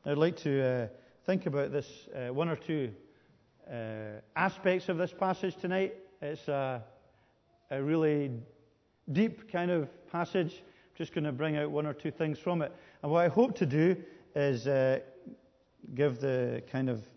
I'd like to think about this one or two aspects of this passage tonight. It's a really deep kind of passage. I'm just going to bring out one or two things from it. And what I hope to do is give the kind of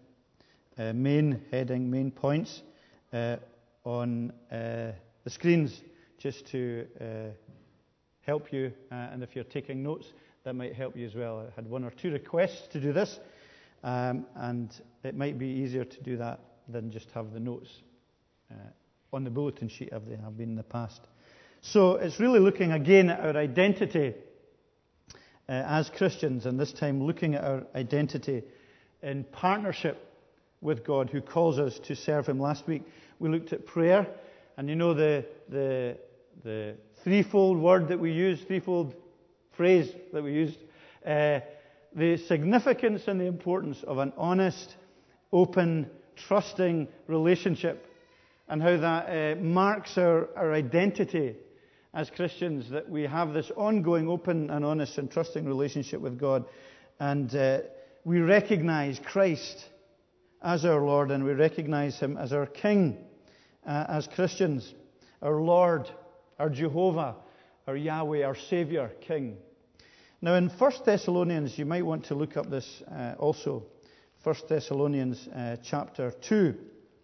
main points on the screens, just to help you. And if you're taking notes, that might help you as well. I had one or two requests to do this, and it might be easier to do that than just have the notes on the bulletin sheet as they have been in the past. So it's really looking again at our identity as Christians, and this time looking at our identity in partnership with God, who calls us to serve Him. Last week we looked at prayer, and you know the threefold word that we use, threefold phrase that we used, the significance and the importance of an honest, open, trusting relationship, and how that marks our identity as Christians, that we have this ongoing, open and honest and trusting relationship with God. And we recognize Christ as our Lord, and we recognize Him as our King as Christians, our Lord, our Jehovah, our Yahweh, our Savior, King. Now in 1 Thessalonians, you might want to look up this also. 1 Thessalonians chapter 2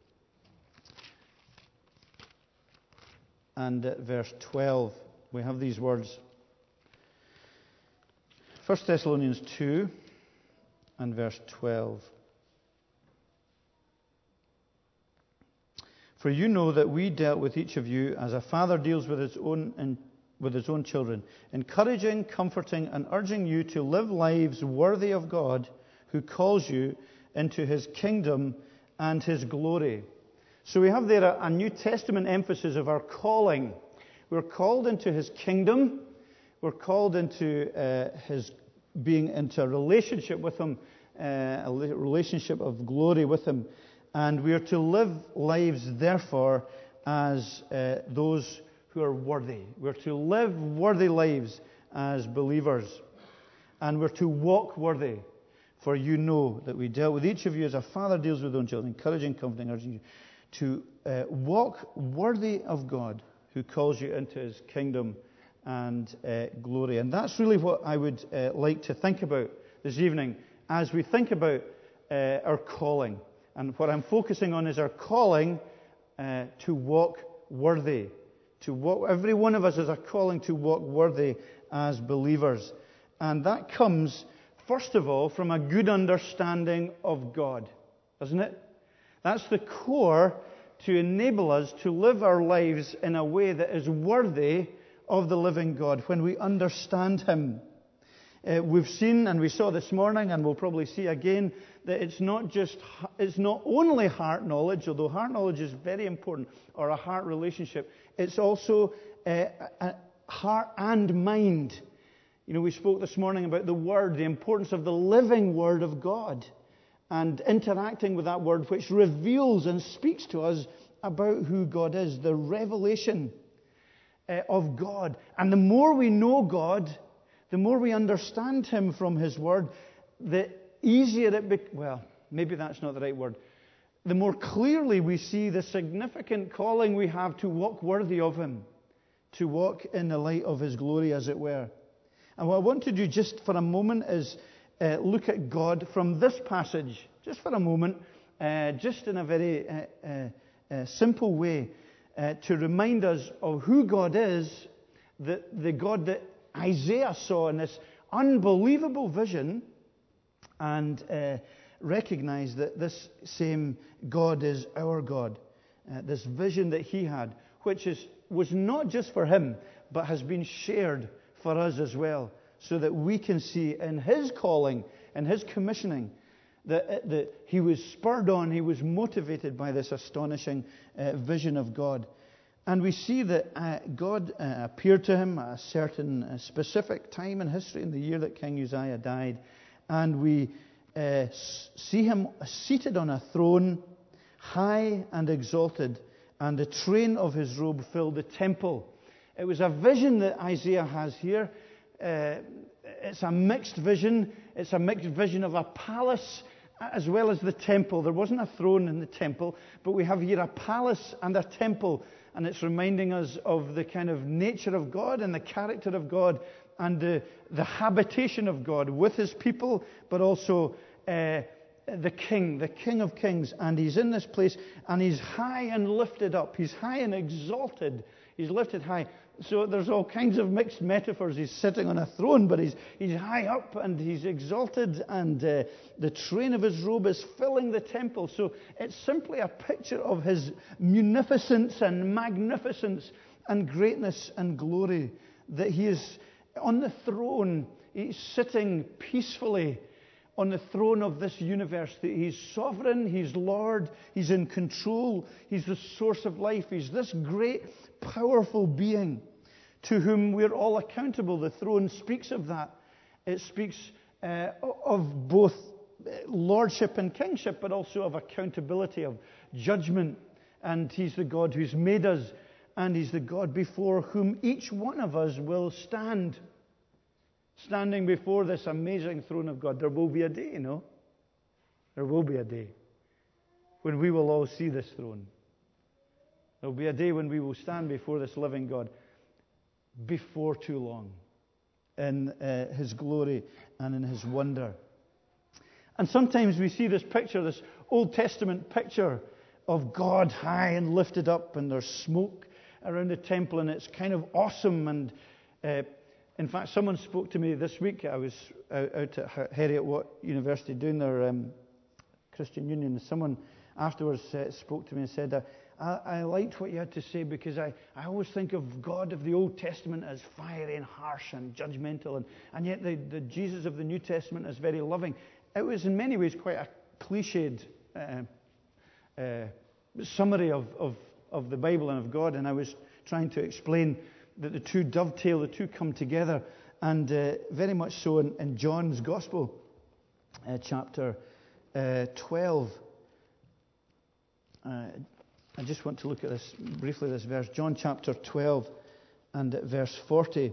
and verse 12. We have these words. 1 Thessalonians 2 and verse 12. For you know that we dealt with each of you as a father deals with his own children, encouraging, comforting, and urging you to live lives worthy of God, who calls you into His kingdom and His glory. So we have there a New Testament emphasis of our calling. We're called into His kingdom. We're called into His being into a relationship with Him, a relationship of glory with Him. And we are to live lives, therefore, as those who are worthy. We're to live worthy lives as believers. And we're to walk worthy. For you know that we dealt with each of you as a father deals with his own children, encouraging, comforting, urging you to walk worthy of God, who calls you into His kingdom and glory. And that's really what I would like to think about this evening as we think about our calling. And what I'm focusing on is our calling to walk worthy. To walk, every one of us has a calling to walk worthy as believers. And that comes, first of all, from a good understanding of God, doesn't it? That's the core to enable us to live our lives in a way that is worthy of the living God, when we understand Him. We've seen, and we saw this morning, and we'll probably see again, that it's not only heart knowledge, although heart knowledge is very important, or a heart relationship. It's also heart and mind. You know, we spoke this morning about the Word, the importance of the living Word of God, and interacting with that Word, which reveals and speaks to us about who God is, the revelation of God. And the more we know God, the more we understand Him from His Word, the easier it becomes. Well, maybe that's not the right word. The more clearly we see the significant calling we have to walk worthy of Him, to walk in the light of His glory, as it were. And what I want to do just for a moment is look at God from this passage, just for a moment, just in a very simple way, to remind us of who God is, the God that Isaiah saw in this unbelievable vision, and recognize that this same God is our God. This vision that he had, which was not just for him, but has been shared for us as well, so that we can see in his calling and his commissioning that he was spurred on, he was motivated by this astonishing vision of God. And we see that God appeared to him at a certain specific time in history, in the year that King Uzziah died. And we see him seated on a throne, high and exalted, and the train of his robe filled the temple. It was a vision that Isaiah has here it's a mixed vision. It's a mixed vision of a palace as well as the temple. There wasn't a throne in the temple, but we have here a palace and a temple. And it's reminding us of the kind of nature of God and the character of God and the habitation of God with his people, but also the King of Kings. And he's in this place, and he's high and lifted up. He's high and exalted. He's lifted high. So there's all kinds of mixed metaphors. He's sitting on a throne, but he's high up and he's exalted, and the train of his robe is filling the temple. So it's simply a picture of his munificence and magnificence and greatness and glory, that he is on the throne. He's sitting peacefully on the throne of this universe. He's sovereign, he's Lord, he's in control, he's the source of life. He's this great, powerful being to whom we're all accountable. The throne speaks of that. It speaks of both lordship and kingship, but also of accountability, of judgment. And he's the God who's made us, and he's the God before whom each one of us will stand. Standing before this amazing throne of God. There will be a day, you know. There will be a day when we will all see this throne. There will be a day when we will stand before this living God before too long in his glory and in his wonder. And sometimes we see this picture, this Old Testament picture of God high and lifted up, and there's smoke around the temple, and it's kind of awesome. And in fact, someone spoke to me this week. I was out at Heriot-Watt University doing their Christian Union. Someone afterwards spoke to me and said, I liked what you had to say, because I always think of God of the Old Testament as fiery and harsh and judgmental, and yet the Jesus of the New Testament is very loving. It was in many ways quite a cliched summary of the Bible and of God, and I was trying to explain that the two dovetail, the two come together, and very much so in John's Gospel, chapter 12. I just want to look at this briefly, this verse, John chapter 12 and verse 40,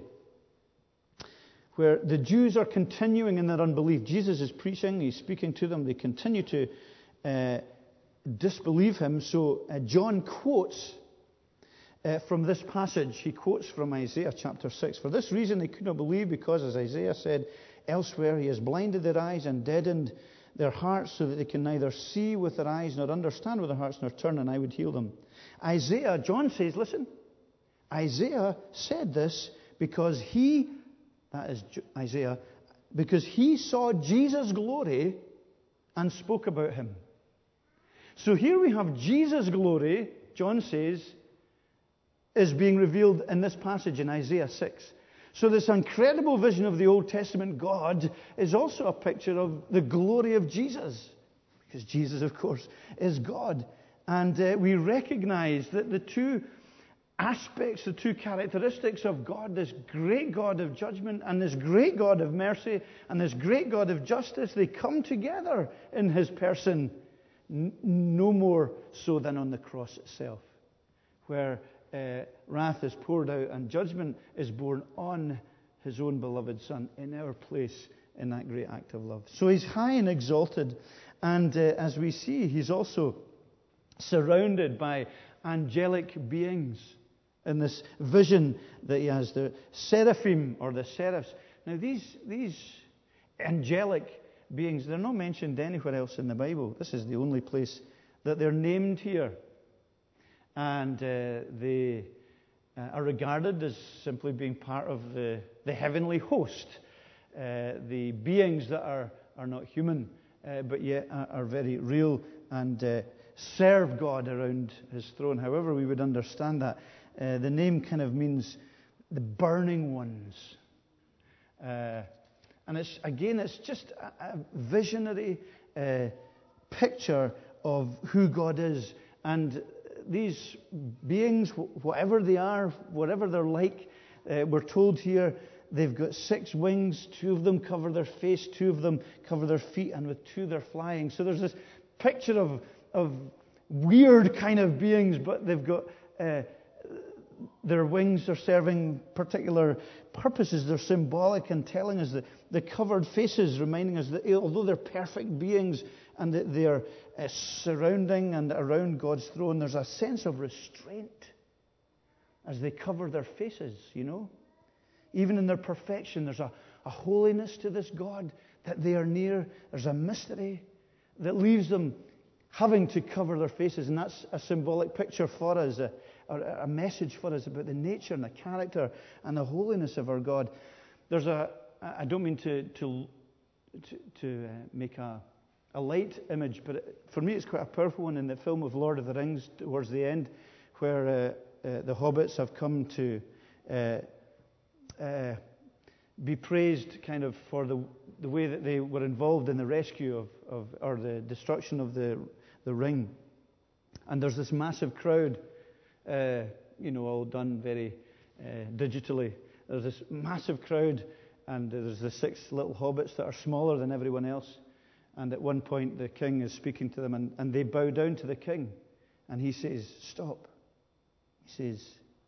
where the Jews are continuing in their unbelief. Jesus is preaching, he's speaking to them, they continue to disbelieve him. So John quotes from this passage. He quotes from Isaiah chapter 6. For this reason they could not believe, because, as Isaiah said elsewhere, he has blinded their eyes and deadened their hearts, so that they can neither see with their eyes nor understand with their hearts nor turn, and I would heal them. Isaiah, John says, listen, Isaiah said this because Isaiah, because he saw Jesus' glory and spoke about him. So here we have Jesus' glory, John says, is being revealed in this passage in Isaiah 6. So this incredible vision of the Old Testament God is also a picture of the glory of Jesus, because Jesus, of course, is God. And we recognize that the two aspects, the two characteristics of God, this great God of judgment and this great God of mercy and this great God of justice, they come together in his person, no more so than on the cross itself, where wrath is poured out and judgment is borne on his own beloved Son in our place in that great act of love. So he's high and exalted, and as we see, he's also surrounded by angelic beings in this vision that he has, the seraphim or the seraphs. Now these angelic beings, they're not mentioned anywhere else in the Bible. This is the only place that they're named here. And they are regarded as simply being part of the heavenly host. The beings that are not human, but yet are very real and serve God around his throne. However we would understand that. The name kind of means the burning ones. And it's just a visionary picture of who God is. And these beings, whatever they are, whatever they're like, we're told here they've got 6 wings. 2 of them cover their face, 2 of them cover their feet, and with 2 they're flying. So there's this picture of weird kind of beings, but they've got their wings are serving particular purposes. They're symbolic and telling us that the covered faces, reminding us that although they're perfect beings and that they're surrounding and around God's throne, there's a sense of restraint as they cover their faces, you know. Even in their perfection, there's a holiness to this God that they are near. There's a mystery that leaves them having to cover their faces. And that's a symbolic picture for us, a message for us about the nature and the character and the holiness of our God. There's I don't mean to make a light image, but for me it's quite a powerful one in the film of Lord of the Rings towards the end, where the hobbits have come to be praised kind of for the way that they were involved in the rescue of or the destruction of the ring. And there's this massive crowd, all done very digitally. There's this massive crowd, and there's the 6 little hobbits that are smaller than everyone else. And at one point the king is speaking to them, and they bow down to the king. And he says, "Stop." He says,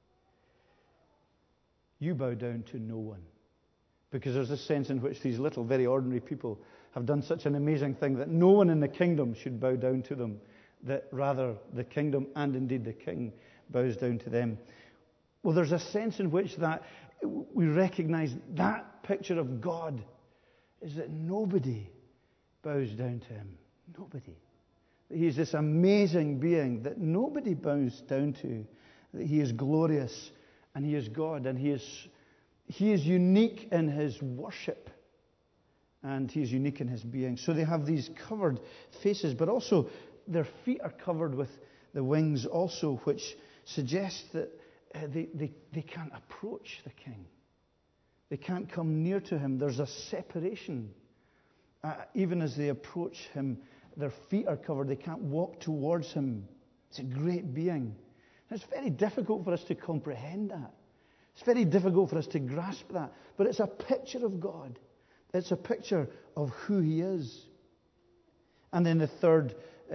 "You bow down to no one." Because there's this sense in which these little, very ordinary people have done such an amazing thing that no one in the kingdom should bow down to them, that rather the kingdom and indeed the king bows down to them. Well, there's a sense in which that we recognize that picture of God is that nobody bows down to him. Nobody. He is this amazing being that nobody bows down to. That he is glorious and he is God, and he is unique in his worship, and he is unique in his being. So they have these covered faces, but also their feet are covered with the wings also, which suggests that they can't approach the king. They can't come near to him. There's a separation. Even as they approach him, their feet are covered. They can't walk towards him. It's a great being. And it's very difficult for us to comprehend that. It's very difficult for us to grasp that. But it's a picture of God. It's a picture of who he is. And then the third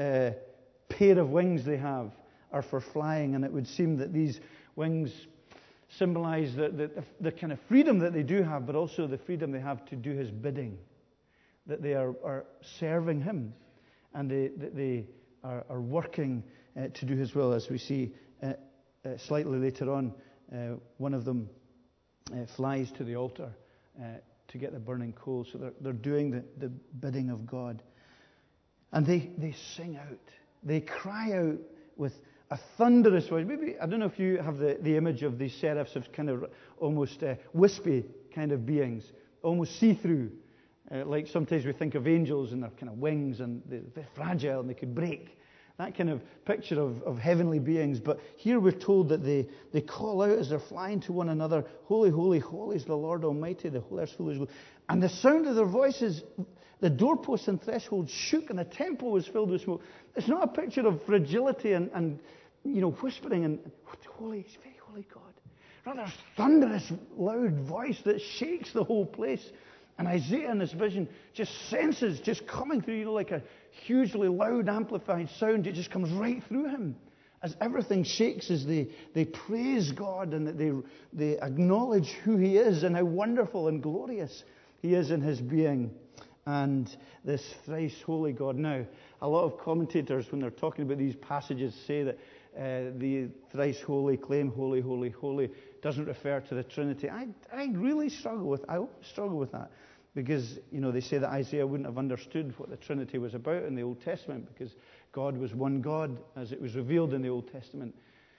pair of wings they have are for flying. And it would seem that these wings symbolize the kind of freedom that they do have, but also the freedom they have to do his bidding. That they are serving him. And they are working to do his will, as we see slightly later on. One of them flies to the altar to get the burning coal. So they're doing the bidding of God. And they sing out. They cry out with a thunderous voice. Maybe, I don't know if you have the image of these seraphs of kind of almost wispy kind of beings, almost see-through. Like sometimes we think of angels and their kind of wings, and they're fragile and they could break. That kind of picture of heavenly beings. But here we're told that they call out as they're flying to one another, "Holy, holy, holy is the Lord Almighty, the whole earth's full of His glory." And the sound of their voices, the doorposts and thresholds shook, and the temple was filled with smoke. It's not a picture of fragility and whispering and holy, it's very holy God. Rather a thunderous, loud voice that shakes the whole place. And Isaiah in this vision just senses, just coming through, like a hugely loud, amplified sound. It just comes right through him as everything shakes as they praise God and that they acknowledge who he is and how wonderful and glorious he is in his being. And this thrice holy God. Now, a lot of commentators, when they're talking about these passages, say that the thrice holy claim, holy, holy, holy, doesn't refer to the Trinity. I really struggle with that. Because, they say that Isaiah wouldn't have understood what the Trinity was about in the Old Testament, because God was one God as it was revealed in the Old Testament.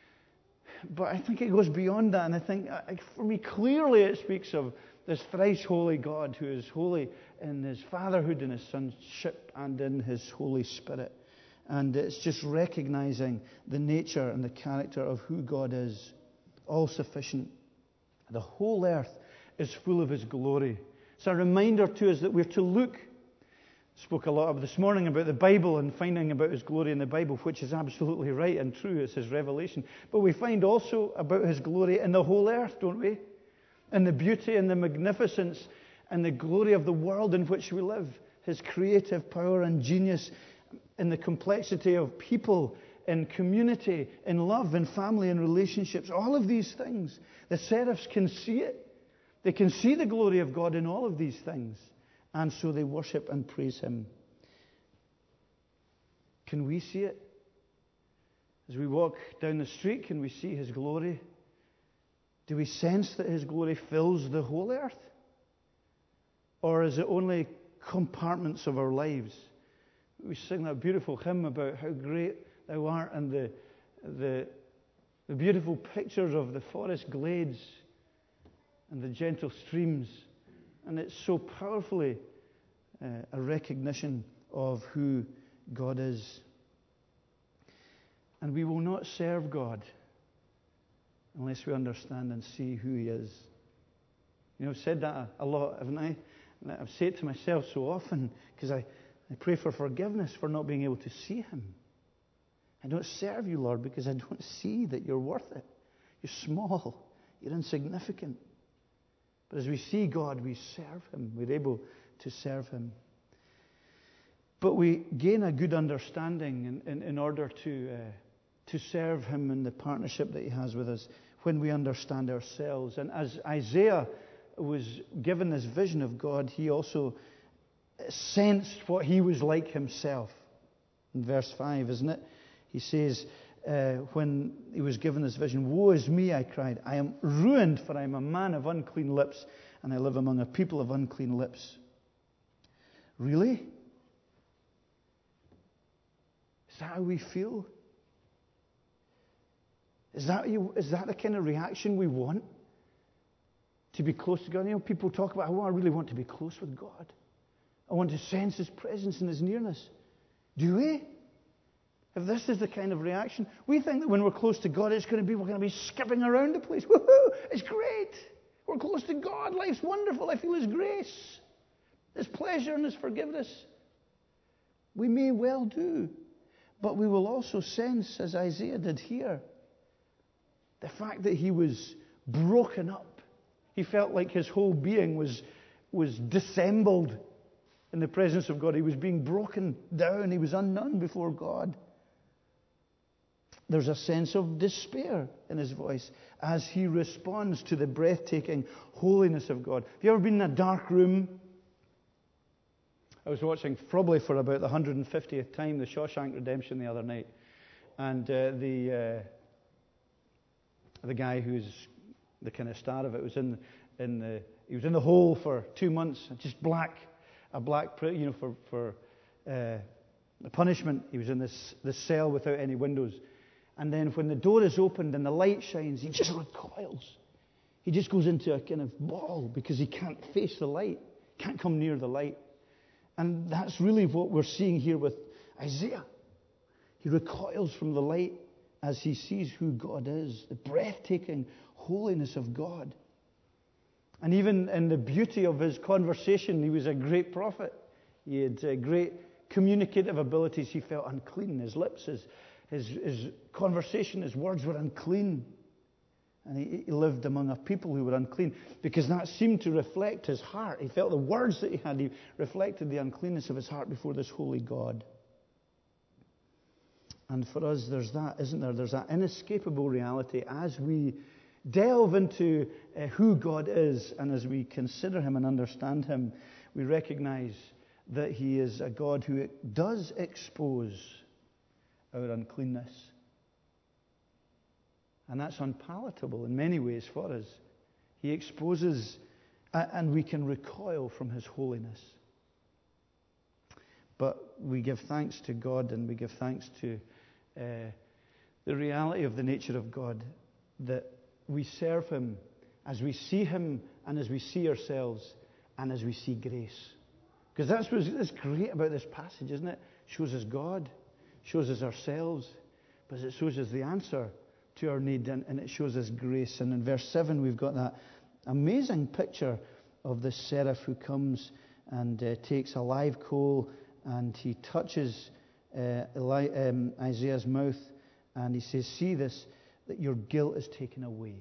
But I think it goes beyond that, and I think, for me, clearly it speaks of this thrice holy God who is holy in his fatherhood, in his sonship, and in his Holy Spirit. And it's just recognizing the nature and the character of who God is, all-sufficient. The whole earth is full of his glory. It's a reminder to us that we're to look. Spoke a lot this morning about the Bible and finding about his glory in the Bible, which is absolutely right and true. It's his revelation. But we find also about his glory in the whole earth, don't we? In the beauty and the magnificence and the glory of the world in which we live. His creative power and genius, in the complexity of people in community, in love, in family, in relationships. All of these things. The seraphs can see it. They can see the glory of God in all of these things. And so they worship and praise Him. Can we see it? As we walk down the street, can we see His glory? Do we sense that His glory fills the whole earth? Or is it only compartments of our lives? We sing that beautiful hymn about how great Thou art, and the beautiful pictures of the forest glades and the gentle streams. And it's so powerfully a recognition of who God is. And we will not serve God unless we understand and see who He is. You know, I've said that a lot, haven't I? And I've said it to myself so often, because I pray for forgiveness for not being able to see Him. I don't serve You, Lord, because I don't see that You're worth it. You're small. You're insignificant. But as we see God, we serve Him. We're able to serve Him. But we gain a good understanding in order to serve Him in the partnership that He has with us when we understand ourselves. And as Isaiah was given this vision of God, he also sensed what he was like himself. In verse 5, isn't it? He says, when he was given this vision, "Woe is me," I cried. "I am ruined, for I am a man of unclean lips, and I live among a people of unclean lips." Really? Is that how we feel? Is that the kind of reaction we want? To be close to God? You know, people talk about, I really want to be close with God. I want to sense His presence and His nearness. Do we? If this is the kind of reaction, we think that when we're close to God, we're going to be skipping around the place. Woohoo! It's great. We're close to God. Life's wonderful. I feel His grace, His pleasure, and His forgiveness. We may well do. But we will also sense, as Isaiah did here, the fact that he was broken up. He felt like his whole being was dissembled in the presence of God. He was being broken down. He was undone before God. There's a sense of despair in his voice as he responds to the breathtaking holiness of God. Have you ever been in a dark room? I was watching, probably for about the 150th time, The Shawshank Redemption the other night. And the guy who's the kind of star of it was he was in the hole for 2 months, just a black, for the punishment. He was in this cell without any windows. And then when the door is opened and the light shines, he just recoils. He just goes into a kind of ball because he can't face the light, can't come near the light. And that's really what we're seeing here with Isaiah. He recoils from the light as he sees who God is, the breathtaking holiness of God. And even in the beauty of his conversation, he was a great prophet. He had great communicative abilities. He felt unclean. His lips, his conversation, his words were unclean. And he lived among a people who were unclean because that seemed to reflect his heart. He felt the words that he had. He reflected the uncleanness of his heart before this holy God. And for us, there's that, isn't there? There's that inescapable reality as we delve into who God is and as we consider Him and understand Him, we recognize that He is a God who does expose our uncleanness. And that's unpalatable in many ways for us. He exposes, and we can recoil from His holiness. But we give thanks to God, and we give thanks to the reality of the nature of God, that we serve Him as we see Him and as we see ourselves and as we see grace. Because that's what's great about this passage, isn't it? It shows us God, shows us ourselves, but it shows us the answer to our need, and it shows us grace. And in verse 7 we've got that amazing picture of this seraph who comes and takes a live coal and he touches Isaiah's mouth and he says, "See this, that your guilt is taken away.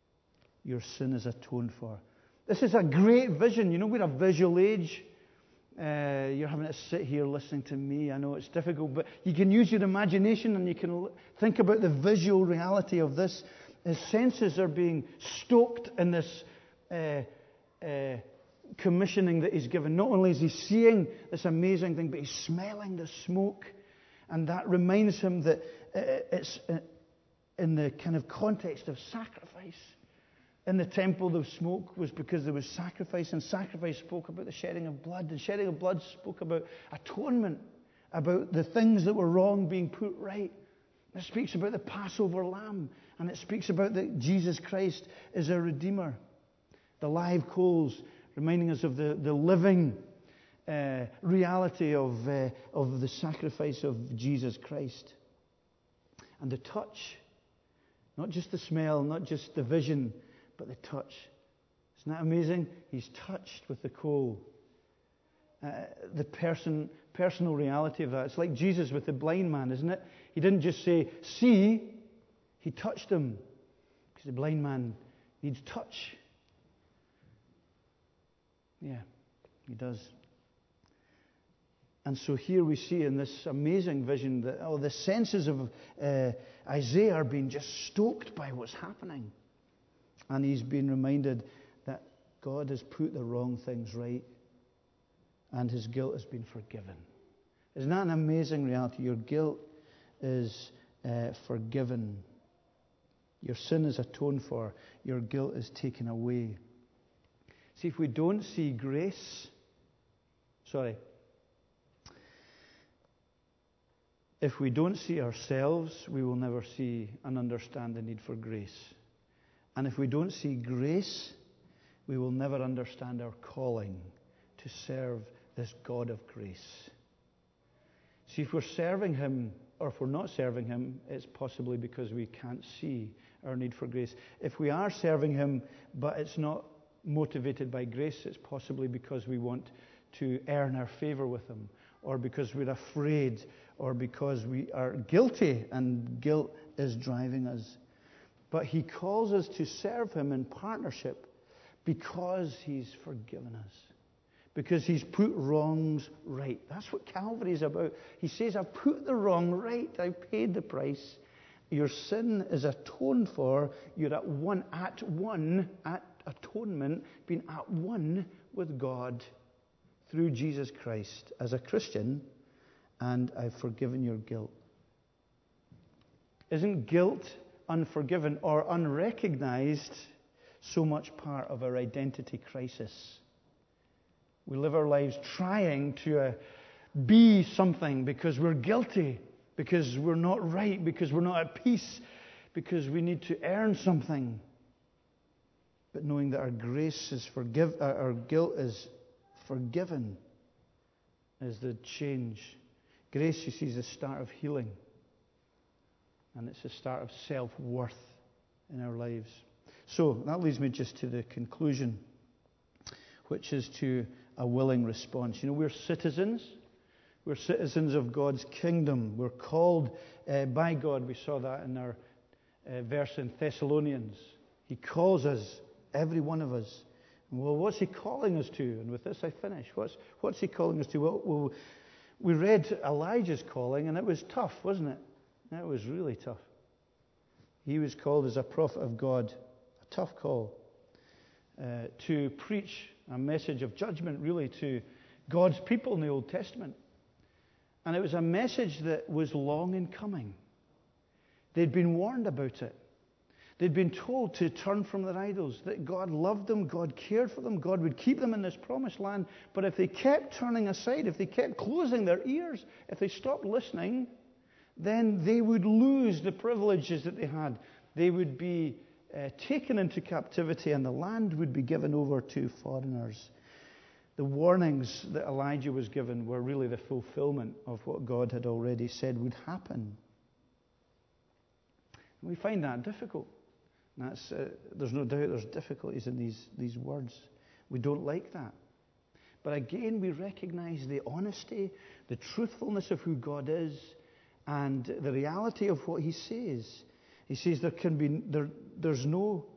Your sin is atoned for." This is a great vision. You know, we're a visual age. You're having to sit here listening to me. I know it's difficult, but you can use your imagination and you can think about the visual reality of this. His senses are being stoked in this commissioning that he's given. Not only is he seeing this amazing thing, but he's smelling the smoke. And that reminds him that it's in the kind of context of sacrifice. In the temple, the smoke was because there was sacrifice, and sacrifice spoke about the shedding of blood. And shedding of blood spoke about atonement, about the things that were wrong being put right. It speaks about the Passover lamb, and it speaks about that Jesus Christ is a redeemer. The live coals reminding us of the living reality of the sacrifice of Jesus Christ. And the touch, not just the smell, not just the vision, but the touch. Isn't that amazing? He's touched with the coal. The personal reality of that. It's like Jesus with the blind man, isn't it? He didn't just say, see, he touched him. Because the blind man needs touch. Yeah, he does. And so here we see in this amazing vision that the senses of Isaiah are being just stoked by what's happening. And he's been reminded that God has put the wrong things right and his guilt has been forgiven. Isn't that an amazing reality? Your guilt is forgiven. Your sin is atoned for. Your guilt is taken away. See, if we don't see grace, if we don't see ourselves, we will never see and understand the need for grace. And if we don't see grace, we will never understand our calling to serve this God of grace. See, if we're serving him, or if we're not serving him, it's possibly because we can't see our need for grace. If we are serving him, but it's not motivated by grace, it's possibly because we want to earn our favor with him, or because we're afraid, or because we are guilty, and guilt is driving us. But he calls us to serve him in partnership because he's forgiven us. Because he's put wrongs right. That's what Calvary is about. He says, I've put the wrong right. I've paid the price. Your sin is atoned for. You're at atonement, being at one with God through Jesus Christ as a Christian, and I've forgiven your guilt. Isn't guilt, unforgiven or unrecognized, so much part of our identity crisis? We live our lives trying to be something because we're guilty, because we're not right, because we're not at peace, because we need to earn something. But knowing that our guilt is forgiven is the change. Grace, you see, is the start of healing. And it's the start of self-worth in our lives. So that leads me just to the conclusion, which is to a willing response. You know, we're citizens. We're citizens of God's kingdom. We're called by God. We saw that in our verse in Thessalonians. He calls us, every one of us. Well, what's he calling us to? And with this I finish. What's he calling us to? Well, we read Elijah's calling, and it was tough, wasn't it? It was really tough. He was called as a prophet of God. A tough call. To preach a message of judgment, really, to God's people in the Old Testament. And it was a message that was long in coming. They'd been warned about it. They'd been told to turn from their idols, that God loved them, God cared for them, God would keep them in this promised land. But if they kept turning aside, if they kept closing their ears, if they stopped listening, then they would lose the privileges that they had. They would be taken into captivity, and the land would be given over to foreigners. The warnings that Elijah was given were really the fulfillment of what God had already said would happen. And we find that difficult. There's no doubt there's difficulties in these words. We don't like that. But again, we recognize the honesty, the truthfulness of who God is, and the reality of what he says. He says there's no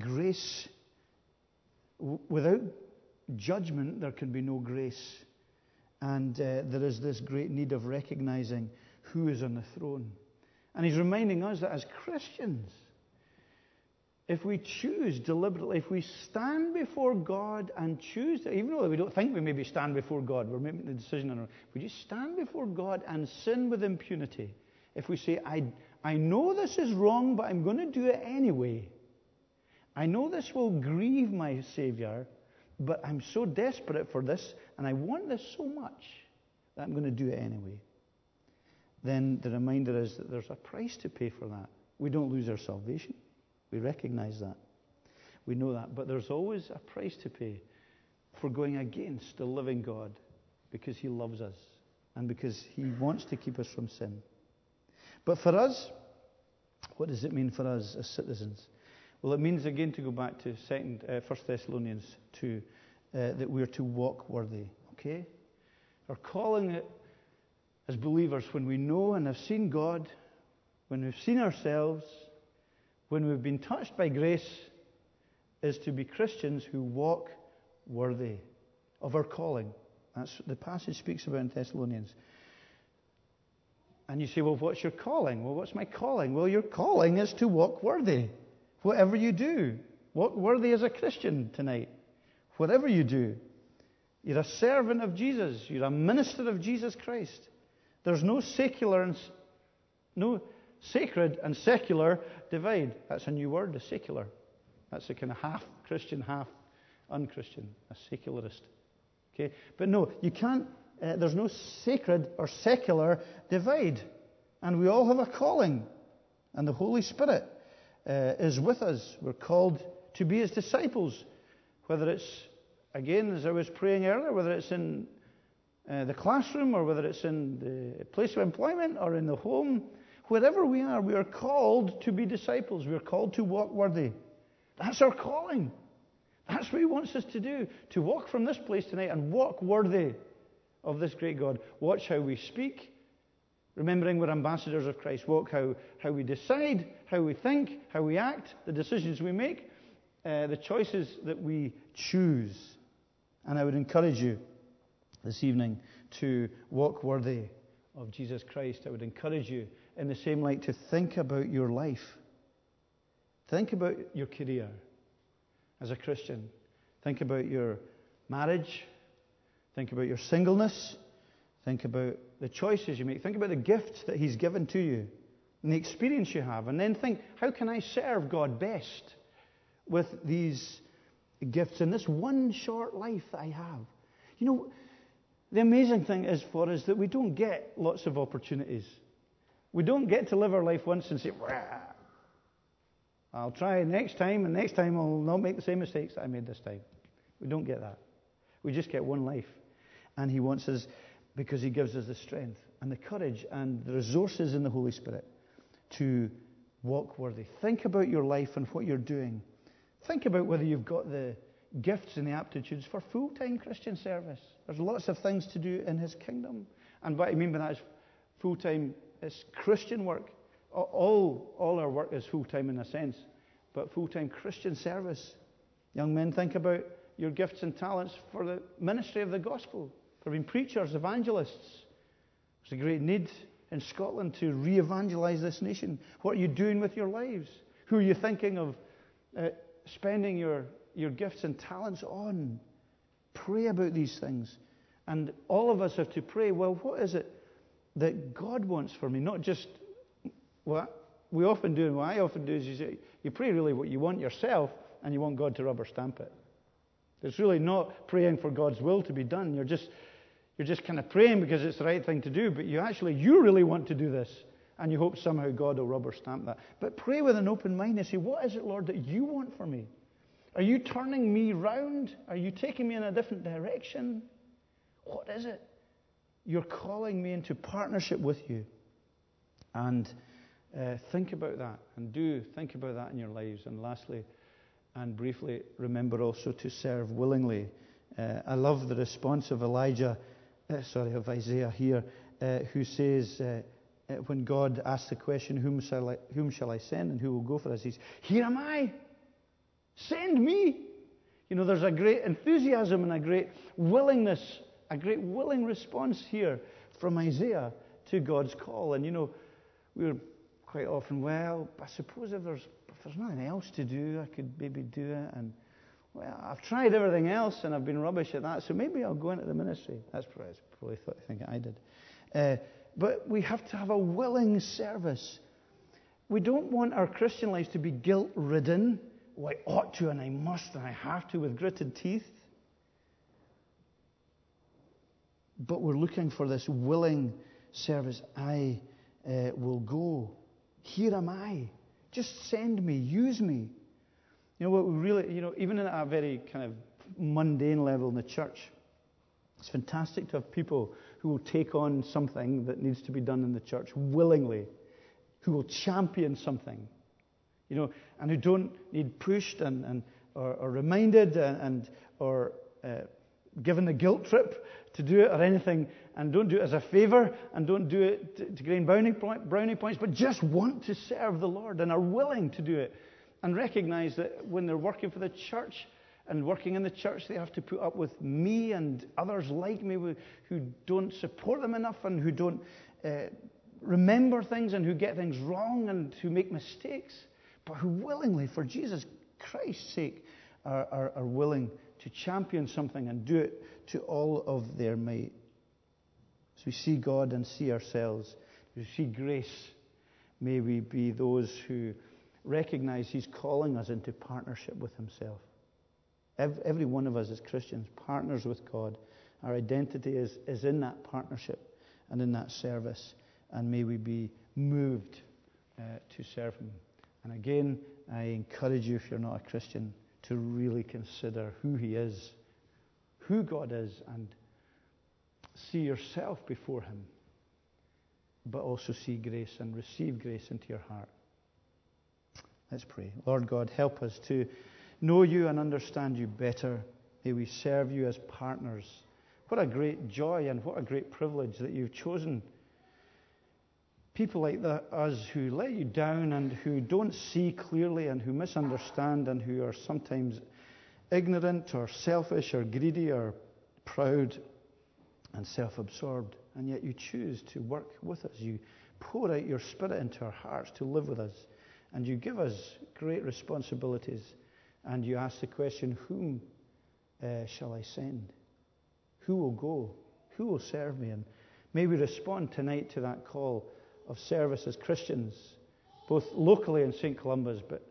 grace. Without judgment, there can be no grace. And there is this great need of recognizing who is on the throne. And he's reminding us that as Christians, if we choose deliberately, if we stand before God and choose, even though we don't think we maybe stand before God, we're making the decision on our own, if we just stand before God and sin with impunity, if we say, I know this is wrong, but I'm going to do it anyway. I know this will grieve my Savior, but I'm so desperate for this, and I want this so much, that I'm going to do it anyway. Then the reminder is that there's a price to pay for that. We don't lose our salvation. We recognize that. We know that. But there's always a price to pay for going against the living God, because he loves us and because he wants to keep us from sin. But for us, what does it mean for us as citizens? Well, it means, again, to go back to 1 Thessalonians 2, that we're to walk worthy. Okay? Our calling as believers, when we know and have seen God, when we've seen ourselves, when we've been touched by grace, is to be Christians who walk worthy of our calling. That's what the passage speaks about in Thessalonians. And you say, well, what's your calling? Well, what's my calling? Well, your calling is to walk worthy. Whatever you do, walk worthy as a Christian tonight. Whatever you do, you're a servant of Jesus. You're a minister of Jesus Christ. There's no sacred and secular divide. That's a new word, a secular. That's a kind of half Christian, half unchristian, a secularist. Okay, but no, you can't. There's no sacred or secular divide, and we all have a calling, and the Holy Spirit is with us. We're called to be His disciples, whether it's, again, as I was praying earlier, whether it's in the classroom or whether it's in the place of employment or in the home. Wherever we are called to be disciples. We are called to walk worthy. That's our calling. That's what He wants us to do, to walk from this place tonight and walk worthy of this great God. Watch how we speak, remembering we're ambassadors of Christ. Walk how we decide, how we think, how we act, the decisions we make, the choices that we choose. And I would encourage you this evening to walk worthy of Jesus Christ. I would encourage you in the same light to think about your life. Think about your career as a Christian. Think about your marriage. Think about your singleness. Think about the choices you make. Think about the gifts that He's given to you and the experience you have. And then think, how can I serve God best with these gifts in this one short life that I have? You know, the amazing thing is for us that we don't get lots of opportunities. We don't get to live our life once and say, I'll try next time, and next time I'll not make the same mistakes that I made this time. We don't get that. We just get one life. And He wants us, because He gives us the strength and the courage and the resources in the Holy Spirit to walk worthy. Think about your life and what you're doing. Think about whether you've got the gifts and the aptitudes for full-time Christian service. There's lots of things to do in His kingdom. And what I mean by that is full-time, it's Christian work. All our work is full-time in a sense, but full-time Christian service. Young men, think about your gifts and talents for the ministry of the gospel, for being preachers, evangelists. There's a great need in Scotland to re-evangelize this nation. What are you doing with your lives? Who are you thinking of spending your gifts and talents on? Pray about these things. And all of us have to pray, well, what is it that God wants for me? Not just what we often do, and what I often do is you pray really what you want yourself, and you want God to rubber stamp it. It's really not praying for God's will to be done. You're just kind of praying because it's the right thing to do, but you really want to do this, and you hope somehow God will rubber stamp that. But pray with an open mind and say, what is it, Lord, that you want for me? Are you turning me round? Are you taking me in a different direction? What is it? You're calling me into partnership with you. And think about that, and do think about that in your lives. And lastly, and briefly, remember also to serve willingly. I love the response of Isaiah here, who says, when God asks the question, whom shall I send and who will go for us? He's, here am I. Send me. You know, there's a great enthusiasm and a great willingness a great willing response here from Isaiah to God's call. And we're quite often, well, I suppose if there's nothing else to do, I could maybe do it. And, well, I've tried everything else and I've been rubbish at that, so maybe I'll go into the ministry. That's probably I think I did. But we have to have a willing service. We don't want our Christian lives to be guilt-ridden. Oh, I ought to and I must and I have to with gritted teeth. But we're looking for this willing service. I will go. Here am I. Just send me. Use me. What we really, even at a very kind of mundane level in the church, it's fantastic to have people who will take on something that needs to be done in the church willingly, who will champion something, and who don't need pushed or reminded or given the guilt trip to do it or anything, and don't do it as a favor, and don't do it to gain brownie points, but just want to serve the Lord and are willing to do it, and recognize that when they're working for the church and working in the church, they have to put up with me and others like me who don't support them enough and who don't remember things and who get things wrong and who make mistakes, but who willingly, for Jesus Christ's sake, are willing to champion something and do it to all of their might. As we see God and see ourselves, as we see grace, may we be those who recognize He's calling us into partnership with Himself. Every one of us as Christians, partners with God. Our identity is in that partnership and in that service. And may we be moved to serve Him. And again, I encourage you, if you're not a Christian, to really consider who He is, who God is, and see yourself before Him. But also see grace and receive grace into your heart. Let's pray. Lord God, help us to know You and understand You better. May we serve You as partners. What a great joy and what a great privilege that You've chosen people like us who let You down and who don't see clearly and who misunderstand and who are sometimes ignorant or selfish or greedy or proud and self-absorbed. And yet You choose to work with us. You pour out Your Spirit into our hearts to live with us. And You give us great responsibilities. And You ask the question, whom shall I send? Who will go? Who will serve me? And may we respond tonight to that call of service as Christians, both locally in St. Columba's, but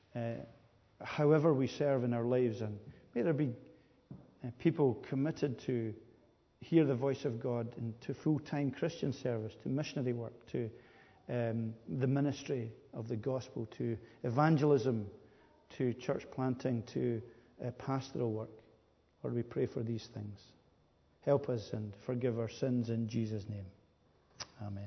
however we serve in our lives. And may there be people committed to hear the voice of God and to full-time Christian service, to missionary work, to the ministry of the gospel, to evangelism, to church planting, to pastoral work. Lord, we pray for these things. Help us and forgive our sins in Jesus' name. Amen.